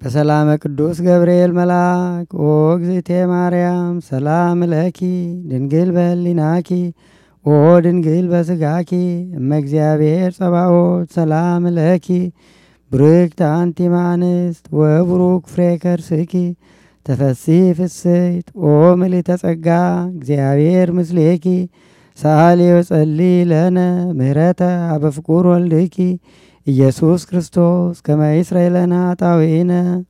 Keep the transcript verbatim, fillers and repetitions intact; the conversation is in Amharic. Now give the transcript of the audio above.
በሰላም ቅዱስ ገብርኤል መልአክ ኦ እግዝእቴ ማርያም ሰላም ለኪ ድንግል በህሊናኪ ኦ ድንግል በስጋኪ እመ እግዚአብሔር ጸባኦት ሰላም ለኪ ብርክት አንቲ እምአንስት ወቡሩክ ፍሬ ከርስኪ ተፈሥሒ ፍሥሕት ኦ ምልዕተ ጸጋ እግዚአብሔር ምስሌኪ ሳሊ ወጸሊ ለነ ምህረተ አበ ፍቁር ወልድኪ ኢየሱስ ክርስቶስ ከመ ይስረይ ለነ ኃጣውኢነ